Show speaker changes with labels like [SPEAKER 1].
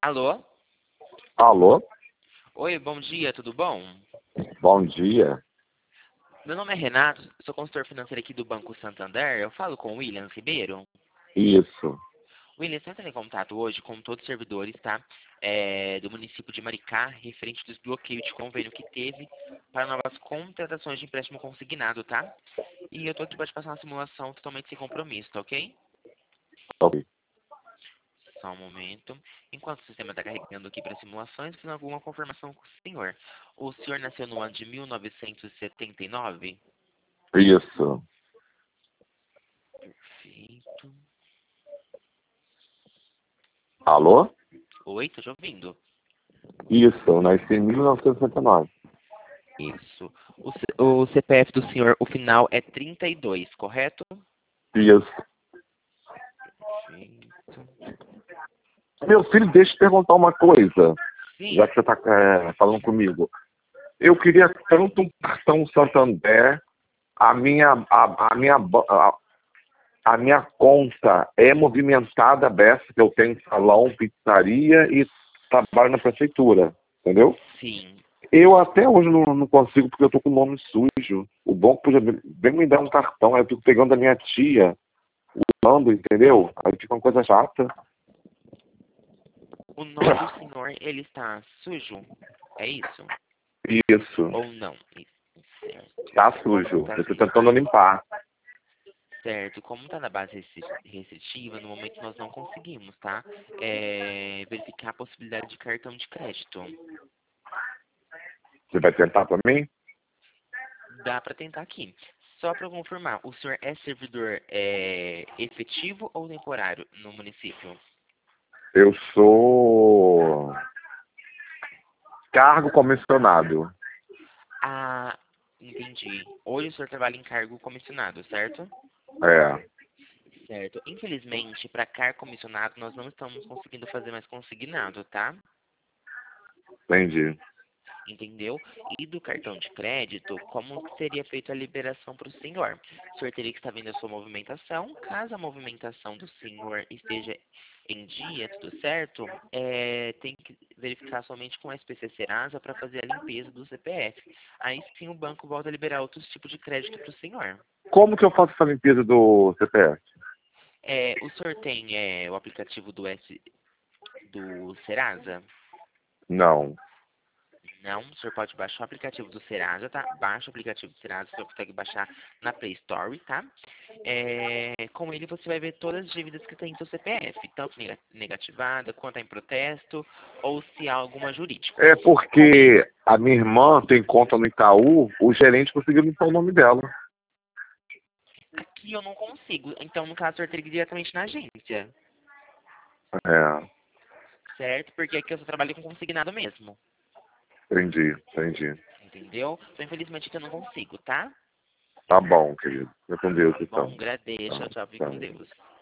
[SPEAKER 1] Alô?
[SPEAKER 2] Alô?
[SPEAKER 1] Oi, bom dia, tudo bom?
[SPEAKER 2] Bom dia.
[SPEAKER 1] Meu nome é Renato, sou consultor financeiro aqui do Banco Santander. Eu falo com o William Ribeiro.
[SPEAKER 2] Isso.
[SPEAKER 1] William, você entra em contato hoje com todos os servidores, tá? Do município de Maricá, referente dos bloqueios de convênio que teve para novas contratações de empréstimo consignado, tá? E eu tô aqui para te passar uma simulação totalmente sem compromisso, tá ok?
[SPEAKER 2] Ok.
[SPEAKER 1] Só um momento. Enquanto o sistema está carregando aqui para simulações, fiz alguma confirmação com o senhor. O senhor nasceu no ano de 1979?
[SPEAKER 2] Isso.
[SPEAKER 1] Perfeito.
[SPEAKER 2] Alô?
[SPEAKER 1] Oi, tô te ouvindo.
[SPEAKER 2] Isso, eu nasci em 1969.
[SPEAKER 1] Isso. O CPF do senhor, o final é 32, correto?
[SPEAKER 2] Isso.
[SPEAKER 1] Perfeito.
[SPEAKER 2] Meu filho, deixa eu te perguntar uma coisa,
[SPEAKER 1] Sim.
[SPEAKER 2] já que você está falando comigo. Eu queria tanto um cartão Santander, a minha conta é movimentada dessa, que eu tenho salão, pizzaria e trabalho na prefeitura, entendeu?
[SPEAKER 1] Sim.
[SPEAKER 2] Eu até hoje não consigo porque eu tô com o nome sujo. O banco podia bem me dar um cartão, aí eu fico pegando da minha tia, usando, entendeu? Aí fica uma coisa chata.
[SPEAKER 1] O nome do senhor, ele está sujo? É isso?
[SPEAKER 2] Isso,
[SPEAKER 1] Ou não? Isso, certo.
[SPEAKER 2] tá
[SPEAKER 1] Como
[SPEAKER 2] sujo.
[SPEAKER 1] tá
[SPEAKER 2] Eu tô tentando limpar.
[SPEAKER 1] certo, como tá na base restritiva, no momento nós não conseguimos, tá? Verificar a possibilidade de cartão de crédito.
[SPEAKER 2] Você vai tentar pra mim?
[SPEAKER 1] Dá para tentar aqui. Só para confirmar, o senhor é servidor efetivo ou temporário no município?
[SPEAKER 2] Eu sou cargo comissionado.
[SPEAKER 1] Ah, entendi. Hoje o senhor trabalha em cargo comissionado, certo?
[SPEAKER 2] É,
[SPEAKER 1] Certo. Infelizmente, para cargo comissionado, nós não estamos conseguindo fazer mais consignado, tá?
[SPEAKER 2] entendi.
[SPEAKER 1] Entendeu? E do cartão de crédito, como que seria feita a liberação para o senhor? O senhor teria que estar vendo a sua movimentação. Caso a movimentação do senhor esteja em dia, tudo certo, tem que verificar somente com a SPC Serasa para fazer a limpeza do CPF. Aí sim o banco volta a liberar outros tipos de crédito para o senhor.
[SPEAKER 2] Como que eu faço essa limpeza do CPF?
[SPEAKER 1] O senhor tem o aplicativo do Serasa?
[SPEAKER 2] Não.
[SPEAKER 1] Não, o senhor pode baixar o aplicativo do Serasa, tá? Baixa o aplicativo do Serasa, o senhor consegue baixar na Play Store, tá? Com ele você vai ver todas as dívidas que tem em seu CPF, tanto negativada, quanto em protesto, ou se há alguma jurídica.
[SPEAKER 2] É
[SPEAKER 1] Com ele,
[SPEAKER 2] porque a minha irmã tem conta no Itaú, o gerente conseguiu limpar o nome dela.
[SPEAKER 1] aqui eu não consigo, então no caso o senhor teria que ir diretamente na agência,
[SPEAKER 2] É,
[SPEAKER 1] certo? Porque aqui eu só trabalho com consignado mesmo,
[SPEAKER 2] entendi.
[SPEAKER 1] entendeu? Então infelizmente aqui eu não consigo, tá?
[SPEAKER 2] Tá bom, querido. Fica com Deus,
[SPEAKER 1] Tá bom,
[SPEAKER 2] então.
[SPEAKER 1] agradeço,
[SPEAKER 2] Tá,
[SPEAKER 1] tchau, tchau, fique
[SPEAKER 2] tá.
[SPEAKER 1] com Deus.